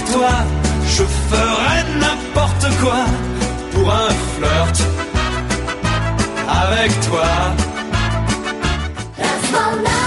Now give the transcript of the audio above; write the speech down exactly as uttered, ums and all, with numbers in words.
toi, je ferais n'importe quoi pour un flirt avec toi. That's my life.